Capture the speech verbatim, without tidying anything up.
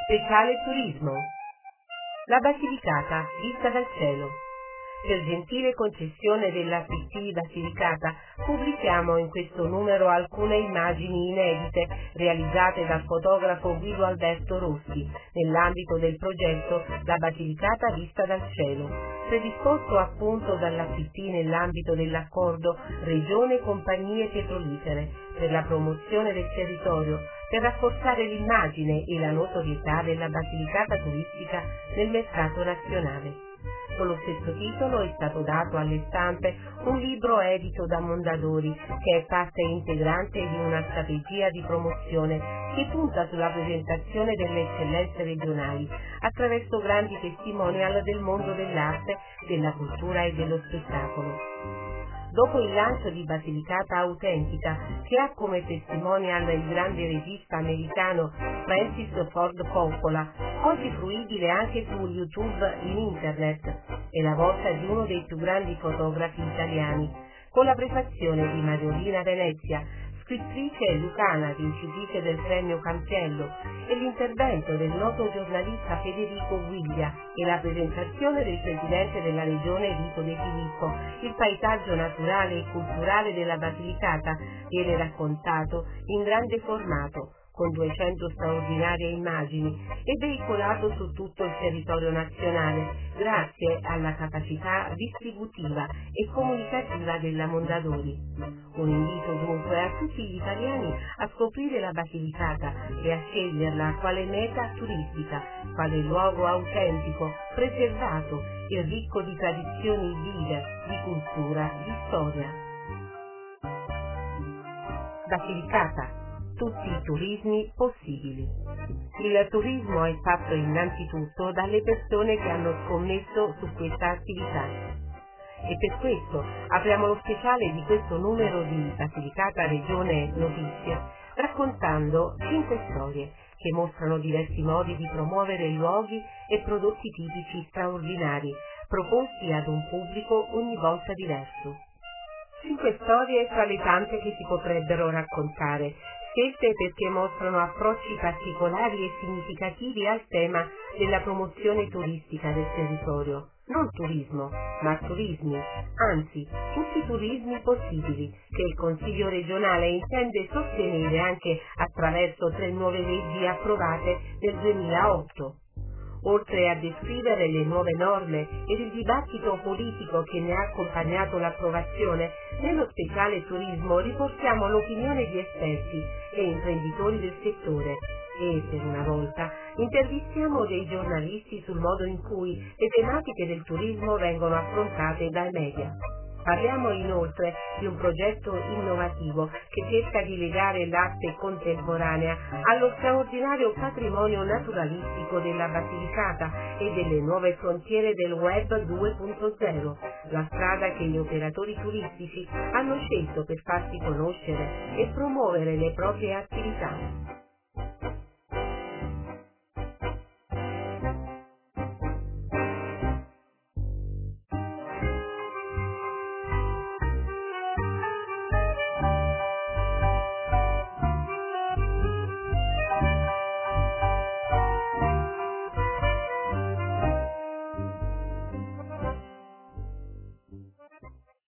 Speciale turismo. La Basilicata vista dal cielo. Per gentile concessione della P T Basilicata pubblichiamo in questo numero alcune immagini inedite realizzate dal fotografo Guido Alberto Rossi nell'ambito del progetto La Basilicata vista dal cielo, predisposto appunto dalla P T nell'ambito dell'accordo Regione Compagnie Petrolifere per la promozione del territorio, per rafforzare l'immagine e la notorietà della Basilicata turistica nel mercato nazionale. Con lo stesso titolo è stato dato alle stampe un libro edito da Mondadori, che è parte integrante di una strategia di promozione che punta sulla presentazione delle eccellenze regionali attraverso grandi testimonial del mondo dell'arte, della cultura e dello spettacolo. Dopo il lancio di Basilicata Autentica, che ha come testimonial il grande regista americano Francis Ford Coppola, oggi fruibile anche su YouTube in internet, è la volta di uno dei più grandi fotografi italiani, con la prefazione di Mariolina Venezia, scrittrice e lucana, vincitrice del premio Campiello, e l'intervento del noto giornalista Federico Guiglia e la presentazione del presidente della regione Vito De Filippo. Il paesaggio naturale e culturale della Basilicata viene raccontato in grande formato, con duecento straordinarie immagini, e veicolato su tutto il territorio nazionale, grazie alla capacità distributiva e comunicativa della Mondadori. Un invito dunque a tutti gli italiani a scoprire la Basilicata e a sceglierla quale meta turistica, quale luogo autentico, preservato e ricco di tradizioni vive, di cultura, di storia. Basilicata. Tutti i turismi possibili. Il turismo è fatto innanzitutto dalle persone che hanno scommesso su questa attività. E per questo apriamo lo speciale di questo numero di Basilicata Regione Notizie raccontando cinque storie che mostrano diversi modi di promuovere luoghi e prodotti tipici straordinari proposti ad un pubblico ogni volta diverso. Cinque storie tra le tante che si potrebbero raccontare, scelte perché mostrano approcci particolari e significativi al tema della promozione turistica del territorio. Non turismo, ma turismi, anzi, tutti i turismi possibili, che il Consiglio regionale intende sostenere anche attraverso tre nuove leggi approvate nel duemilaotto. Oltre a descrivere le nuove norme ed il dibattito politico che ne ha accompagnato l'approvazione, nello speciale turismo riportiamo l'opinione di esperti e imprenditori del settore e, per una volta, intervistiamo dei giornalisti sul modo in cui le tematiche del turismo vengono affrontate dai media. Parliamo inoltre di un progetto innovativo che cerca di legare l'arte contemporanea allo straordinario patrimonio naturalistico della Basilicata e delle nuove frontiere del web due punto zero, la strada che gli operatori turistici hanno scelto per farsi conoscere e promuovere le proprie attività.